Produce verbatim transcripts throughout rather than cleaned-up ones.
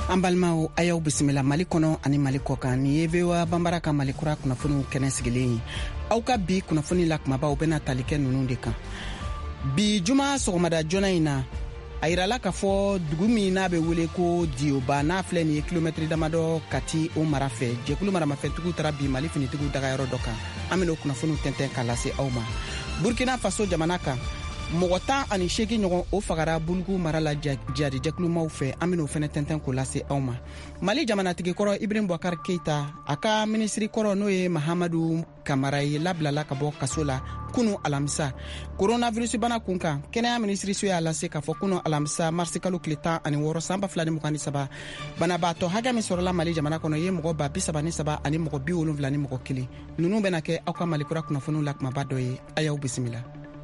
An balimaw a y'aw bisimila Mali kɔnɔ ani Mali kɔkan. Ni ye V O A Banbara ka Mali kura kunnafoniw kɛnɛ sigilen ye. Aw ka bi kunnafoni la kumabaw bɛna tali kɛ ninnu de kan. Bi juma sɔgɔmada joona in na a yirala k'a fɔ dugu min n'a bɛ wele ko Dioba n'a filɛ nin ye kilomɛtiri damadɔ Kati o mara fɛ. Jɛkulu maramafɛntigiw taara bi Mali finitigiw dagayɔrɔ dɔ kan. An bɛna o kunnafoniw tɛntɛn k'a lase aw ma. Burkina Faso jamana kan mɔgɔ tan ani seegin ɲɔgɔn o fagara bulugu mara la jadi jɛkulumaw fɛ. An bɛna o fɛnɛ tɛntɛn k'o lase aw ma. Mali jamanatigi kɔrɔ Ibrahim Boubacar Keita a ka minisiri kɔrɔ n'o ye Mahamadu Kamara ye labilala ka bɔ kaso la kunu alamisa. Coronavirus bana kun kan kɛnɛya minisiriso y'a lase k'a fɔ kunu alamisa marisi kalo tile tan ani wɔɔrɔ san ba fila ni mugan ni saba banabaatɔ hakɛ min sɔrɔla Mali jamana kɔnɔ ye mɔgɔ ba bi saba ni saba ani mɔgɔ bi wolonwula ni mɔgɔ kelen. Ninnu bɛna kɛ aw ka Mali kura kunnafoniw la kumaba dɔ ye. A y'aw bisimila.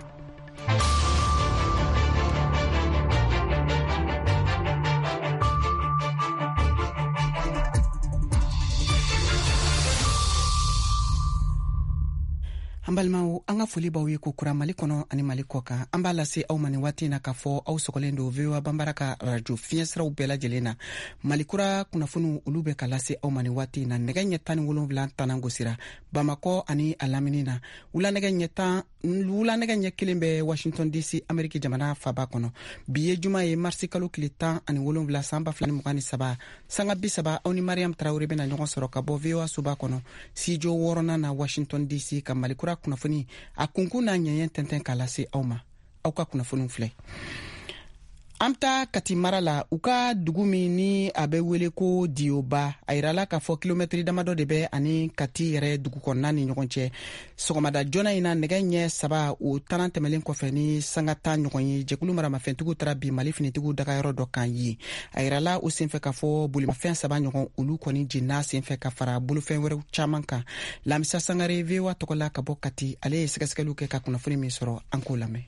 An balimaw an ka foli b'aw ye ko kura Mali kɔnɔ ani Mali kɔkan. An b'a lase aw ma nin waati in na k'a fɔ aw sɔgɔlen don V O A Banbara ka radio fiɲɛ siraw bɛɛ lajɛlen na. Mali kura kunnafoniw olu bɛ ka lase aw ma nin waati in na. Nɛgɛ ɲɛ tan ni wolonwula tannan gosira Bamakɔ ani a lamini na. Wulanɛgɛ ɲɛ tan wulanɛgɛ ɲɛ kelen bɛ Washington D C Ameriki jamana faba kɔnɔ. Bi ye juma ye marisi kalo tile tan ani wolonwula san ba fila ni mugan ni saba. Sanga bi saba aw ni Mariam Traore bɛna ɲɔgɔn sɔrɔ ka bɔ V O A soba kɔnɔ. Studio wɔɔrɔnan na Washington D C ka Mali kura kunnafoni a kunkun n'a ɲɛɲɛ tɛntɛn k'a lase aw ma. Aw ka kunnafoniw filɛ. An ta Kati mara la u ka dugu min ni a bɛ wele ko Dioba a yirala k'a fɔ kilomɛtiri damadɔ de bɛ ani Kati yɛrɛ dugu kɔnɔna ni ɲɔgɔn cɛ. Sɔgɔmada joona in na nɛgɛ ɲɛ saba o tanan tɛmɛlen kɔfɛ ni sanga tan ɲɔgɔn ye jɛkulu maramafɛntigiw taara bi Mali finitigiw dagayɔrɔ dɔ kan ye. A yirala o senfɛ k'a fɔ bolimafɛn saba ɲɔgɔn olu kɔni jenna senfɛ ka fara bolofɛn wɛrɛw caman kan. Lamisa Sangare V O A tɔgɔla ka bɔ Kati ale ye sɛgɛsɛgɛliw kɛ ka kunnafoni min sɔrɔ an k'o lamɛn.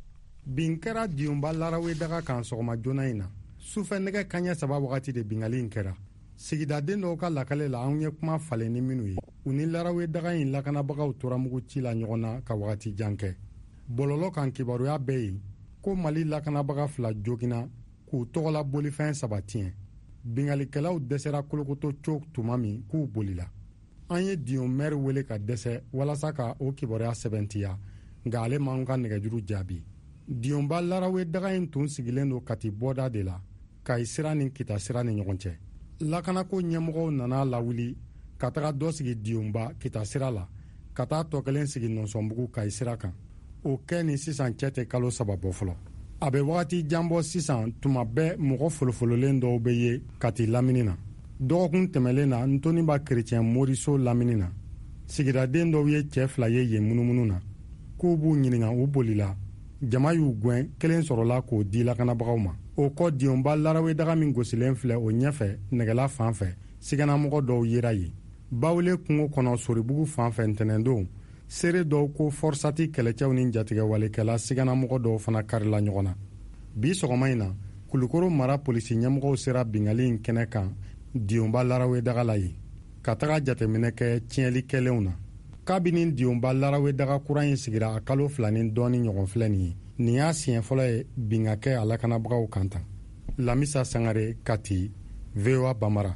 Bin kɛra Dioba larawe daga kan sɔgɔma joona in na sufɛ nɛgɛ kaɲɛ saba wagati de bingali in kɛra. Sigidaden dɔw ka lakale la anw ye kuma falen ni minnu ye u ni larawe daga in lakanabagaw tora mugu ci la ɲɔgɔn na ka wagati jan kɛ. Bɔlɔlɔ kan kibaruya bɛɛ ye ko Mali lakanabaga fila jogina k'u tɔgɔla bolifɛn saba tiɲɛ. Bingalikɛlaw dɛsɛra kolokoto co tuma min k'u bolila. An ye Dion maire wele ka dɛsɛ walasa ka o kibaruya sɛbɛntiya nka ale m'anw ka nɛgɛjuru jaabi. Dionba larawe daga in tun sigilen do Kati bɔda de la Kayi sira ni Kita sira ni ɲɔgɔn cɛ. Lakanako ɲɛmɔgɔw nana lawuli ka taga dɔ sigi Dionba Kita sira la ka taa tɔ kelen sigi Nɔnsɔnbugu Kayi sira kan. O kɛ ni sisan cɛ tɛ kalo saba bɔ fɔlɔ. A bɛ wagati jan bɔ sisan tuma bɛɛ mɔgɔ folofololen dɔw bɛ ye Kati lamini na. Dɔgɔkun tɛmɛlen na Ntoniba Kerecɛn Moriso lamini na. Sigidaden dɔw ye cɛ fila ye yen munumunu na k'u b'u ɲininka u bolila. Jama y'u gwɛn kelen sɔrɔla k'o di lakanabagaw ma. O kɔ Dionba larawe daga min gosilen filɛ o ɲɛfɛ nɛgɛla fan fɛ siganamɔgɔ dɔw yera ye. Bawule kungo kɔnɔ Soribugu fan fɛ ntɛnɛndon seere dɔw ko forsati kɛlɛcɛw ni jatigɛwalekɛla siganamɔgɔ dɔw fana karila ɲɔgɔn na. Bi sɔgɔma in na Kulukoro mara polisi ɲɛmɔgɔw sera bingali in kɛnɛ kan Dionba larawe daga la ye ka taga jateminɛ kɛ tiɲɛlikɛlenw na. Kabini Dionba larawe daga kura in sigira a kalo fila ni dɔɔni ɲɔgɔn filɛ nin ye. Nin y'a siɲɛ fɔlɔ ye bin ka kɛ a lakanabagaw kan tan. Lamisa Sangare, Kati, V O A Banbara.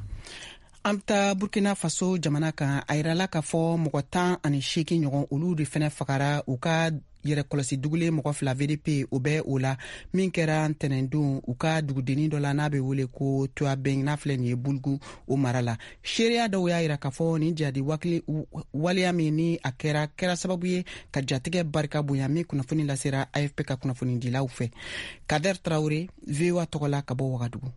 An ta Burkina Faso jamana kan a yirala k'a fɔ mɔgɔ tan ani seegin ɲɔgɔn olu de fɛnɛ fagara u ka yɛrɛ kɔlɔsi dugulen mɔgɔ fila V D P o bɛ o la min kɛra ntɛnɛndon u ka dugudennin dɔ la n'a bɛ wele ko Tuabeng n'a filɛ nin ye Bulugu o mara la. Seereya dɔw y'a yira k'a fɔ nin jadi waleya min ni a kɛra kɛra sababu ye ka jatigɛ barika bonya min kunnafoni lasera A F P ka kunnafoni dilaw fɛ. Kader Traore V O A tɔgɔla ka bɔ Wagadugu.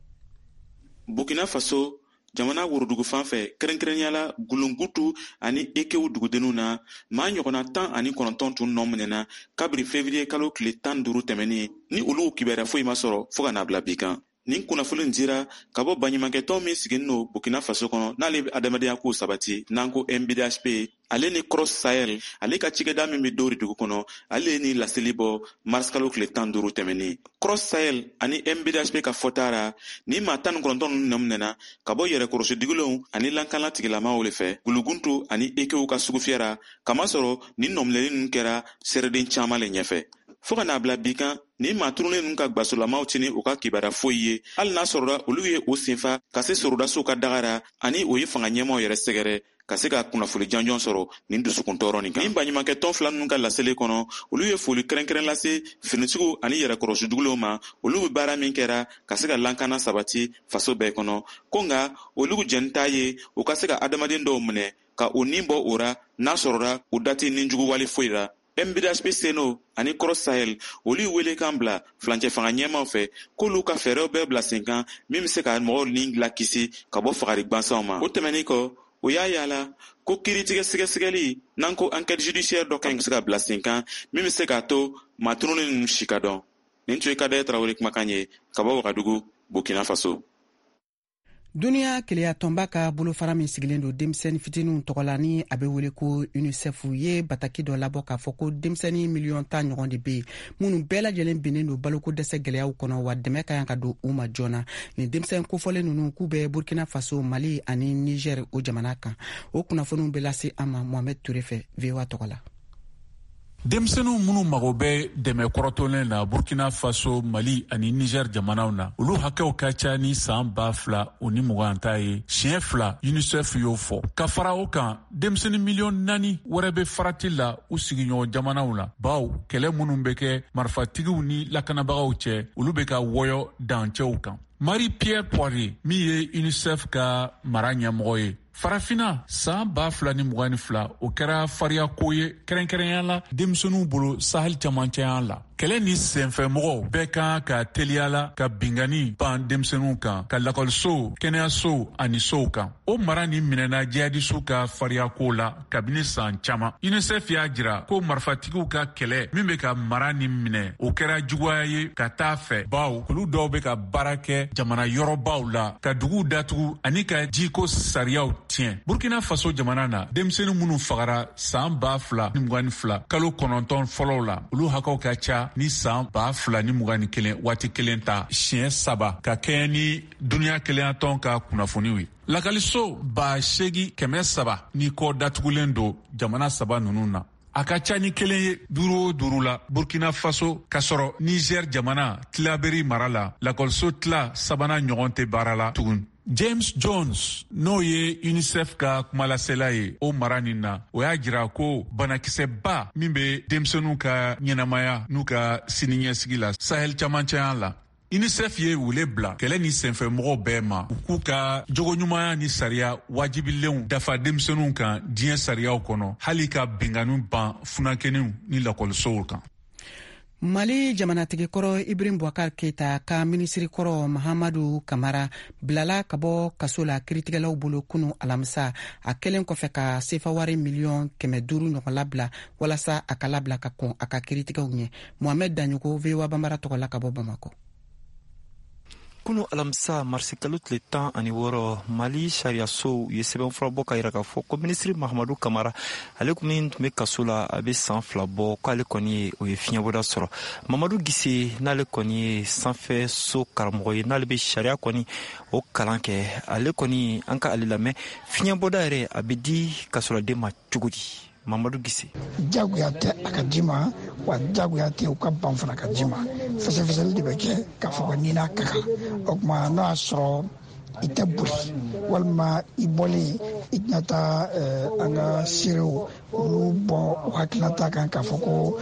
Burkina Faso jamana worodugu fan fɛ kɛrɛnkɛrɛnyala Gulungutu ani Ekewu dugudenninw na maa ɲɔgɔnna tan ani kɔnɔntɔn tun nɔ minɛna kabiri février kalo tile tan duuru tɛmɛnin ni olu kibaruya foyi ma sɔrɔ fo ka n'a bila bi kan. Nin kunnafoni dira ka bɔ baɲumankɛtɔn min sigilen no Burkina Faso kɔnɔ n'ale bɛ adamadenya ko sabati n'an ko M B D H P ale ni Cross Sahel ale ka cikɛda min bɛ Dori dugu kɔnɔ ale ni laseli bɔ mars kalo tile tan duuru tɛmɛnin. Cross Sahel ani M B D H P ka fɔta ra ni maa tan ni kɔnɔntɔn ninnu nɔminɛna ka bɔ yɛrɛkɔrɔsidigilenw ani lankana tigilamaw le fɛ Guluguntu ani Ekewu ka sugu fiyɛra kamasɔrɔ ni nɔminɛli ninnu kɛra seereden caman le ɲɛfɛ. Fo ka n'a bila bi kan ni maa turunnen ninnu ka gbasolamaw tini u ka kibara foyi ye hali n'a sɔrɔla olu ye o senfa ka se sorodasiw ka dagara ani o ye fanga ɲɛmaw yɛrɛ sɛgɛrɛ ka se ka kunnafoni janjɔn sɔrɔ nin dusukun tɔɔrɔ nin kan. Nin baɲumankɛ tɔn fila ninnu ka laseli kɔnɔ olu ye foli kɛrɛnkɛrɛn lase finitigiw ani yɛrɛkɔrɔsi jugulenw ma olu bɛ baara min kɛra ka se ka lankana sabati faso bɛɛ kɔnɔ ko nka olu jɛn t'a ye u ka se ka adamaden dɔw minɛ ka o nin bɔ o ra n'a sɔrɔla u dati nin jugu wale foyi la. M B D H P Seno ani Cross Sahel olu wele kan bila flancɛ fanga ɲɛmaw fɛ k'olu ka fɛɛrɛw bɛɛ bila sen kan min bɛ se ka mɔgɔw ni lakisi ka bɔ fagari gwansanw ma. O tɛmɛnen kɔ o y'a yala ko kiiritigɛ sɛgɛsɛgɛli n'an ko enquête judiciaire dɔ kan ka se ka bila sen kan min bɛ se k'a to maa tununnen ninnu si ka dɔn. Nin tun ye Kadɛrɛ Tarawele kumakan ye ka bɔ Wagadugu, Burkina Faso. Duniya keleya tɔnba ka bolofara min sigilen don denmisɛnnin fitininw tɔgɔ la ni a bɛ wele ko UNICEF ye bataki dɔ labɔ k'a fɔ ko denmisɛnnin miliyɔn tan ɲɔgɔn de bɛ yen minnu bɛɛ lajɛlen binnen don baloko dɛsɛ gɛlɛyaw kɔnɔ wa dɛmɛ ka yan ka don u ma joona. Ni denmisɛn kofɔlen ninnu k'u bɛ Burkina Faso, Mali ani Niger o jamana kan. O kunnafoniw bɛ lase an ma Mohamed Ture fɛ V O A tɔgɔ la. Denmisɛnninw minnu mago bɛ dɛmɛ kɔrɔtɔlen na Burkina Faso, Mali ani Niger jamanaw na olu hakɛw ka ca ni san ba fila o ni mugan ta ye siɲɛ fila UNICEF y'o fɔ. Ka fara o kan denmisɛnnin miliyɔn naani wɛrɛ bɛ farati la u sigiɲɔgɔn jamanaw la baw kɛlɛ minnu bɛ kɛ marifatigiw ni lakanabagaw cɛ olu bɛ ka wɔyɔ dancɛw kan. Marie-Pierre Poirier min ye UNICEF ka mara ɲɛmɔgɔ ye farafina san ba fila ni mugan ni fila o kɛra fariya ko ye kɛrɛnkɛrɛnya la denmisɛnninw bolo Sahel camancɛya la. Kɛlɛ ni senfɛmɔgɔw bɛɛ kan ka teliya la ka bingani ban denmisɛnninw kan ka lakɔlisow, kɛnɛyasow ani sow kan. O mara ni minɛna jihadisu ka fariya ko la kabini san caman. UNICEF y'a jira ko marifatigiw ka kɛlɛ min bɛ ka mara ni minɛ o kɛra juguya ye ka taa fɛ baw olu dɔw bɛ ka baara kɛ jamana yɔrɔbaw la ka duguw datugu ani ka jiko sariyaw tiɲɛ. Burkina Faso jamana na denmisɛnnin minnu fagara san ba fila ni mugan ni fila kalo kɔnɔntɔn fɔlɔw la olu hakɛw ka ca ni san ba fila ni mugan ni kelen waati kelen ta siɲɛ saba ka kɛɲɛ ni duniya kelenya tɔn ka kunnafoniw ye. Lakaliso ba segi kɛmɛ saba ni kɔ datugulen don jamana saba ninnu na. A ka ca ni kelen ye duuru o duuru la Burkina Faso ka sɔrɔ Niger jamana tilaberi mara la lakɔliso tila sabanan ɲɔgɔn tɛ baara la tugun. James Jones n'o ye UNICEF ka kumalasela ye o mara nin na o y'a jira ko banakisɛba min bɛ denmisɛnninw ka ɲɛnamaya n'u ka siniɲɛsigi la Sahel camancɛya la. UNICEF ye wele bila kɛlɛ ni senfɛmɔgɔw bɛɛ ma u k'u ka jogoɲumanya ni sariya wajibilenw dafa denmisɛnninw kan diɲɛ sariyaw kɔnɔ hali ka bingani ban funankɛniw ni lakɔlisow kan. Mali jamanatigi kɔrɔ Ibrahim Boubacar Keita ka minisiri kɔrɔ Mahamadu Kamara bilala ka bɔ kaso la kiiritigɛlaw bolo kunu alamisa a kelen kɔfɛ ka sefa wari miliyɔn kɛmɛ duuru ɲɔgɔn labila walasa a ka labila ka kɔn a ka kiiritigɛw ɲɛ. Mohamed Daɲugo V O A Bambara tɔgɔ la ka bɔ Bamako. Kunu alamisa marisi kalo tile tan ani wɔɔrɔ Mali sariyasow ye sɛbɛnfura bɔ ka yira k'a fɔ ko minisiri Mahamadu Kamara ale kɔni tun bɛ kaso la a bɛ san fila bɔ k'ale kɔni ye o ye fiɲɛbɔda sɔrɔ. Mamadu Gise n'ale kɔni ye sanfɛ so karamɔgɔ ye n'ale bɛ sariya kɔni o kalan kɛ ale kɔni an ka ale lamɛn fiɲɛbɔda yɛrɛ a bɛ di kasɔrɔden ma cogo di? Mamadou Gise jagoya tɛ a ka di ma wa jagoya tɛ u ka ban fana ka di ma fɛsɛfɛsɛli de bɛ kɛ k'a fɔ ko ni n'a ka kan o tuma n'o y'a sɔrɔ i tɛ boli walima i bɔlen i tɛna taa an ka seerew olu bɔ u hakilinata kan k'a fɔ ko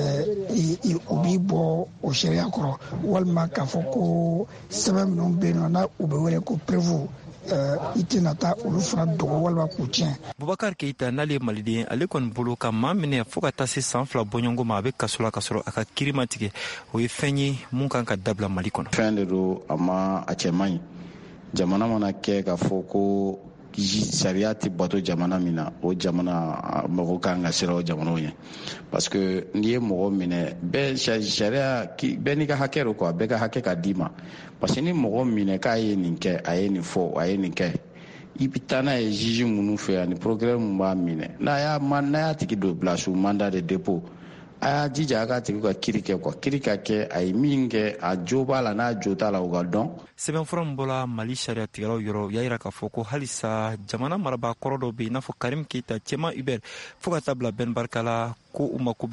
u b'i bɔ o sariya kɔrɔ walima k'a fɔ ko sɛbɛn minnu bɛ yen nɔ n'a u bɛ wele ko prévu i tɛna taa olu fana dogo walima k'u tiɲɛ. Boubacar Keita n'ale ye maliden ale kɔni bolo ka maa minɛ fo ka taa se san fila bɔɲɔgɔnko ma a bɛ kaso la ka sɔrɔ a ka kiiri ma tigɛ o ye fɛn ye mun kan ka dabila Mali kɔnɔ. Fɛn de don a ma a cɛ man ɲi jamana mana kɛ k'a fɔ ko sariya tɛ bato jamana min na o jamana mɔgɔ kan ka siran o jamanaw ɲɛ parce que n'i ye mɔgɔ minɛ bɛɛ sariya bɛɛ n'i ka hakɛ don quoi bɛɛ ka hakɛ ka d'i ma parce que ni mɔgɔ minɛ k'a ye nin kɛ a ye nin fɔ a ye nin kɛ i bɛ taa n'a ye juge minnu fɛ ani procureur min b'a minɛ n'a y'a n'a y'a tigi don bila sous mandat de dépôt a y'a jija a k'a tigi ka kiiri kɛ quoi kiiri ka kɛ a ye min kɛ a jo b'a la n'a jo t'a la o ka dɔn. Sɛbɛnfura min bɔra Mali sariya tigɛlaw yɔrɔ y'a jira k'a fɔ ko halisa jamana marabaa kɔrɔ dɔ bɛ yen i n'a fɔ Karim Keita Cɛma Hubert fo ka taa bila Ben Barka la ko u mako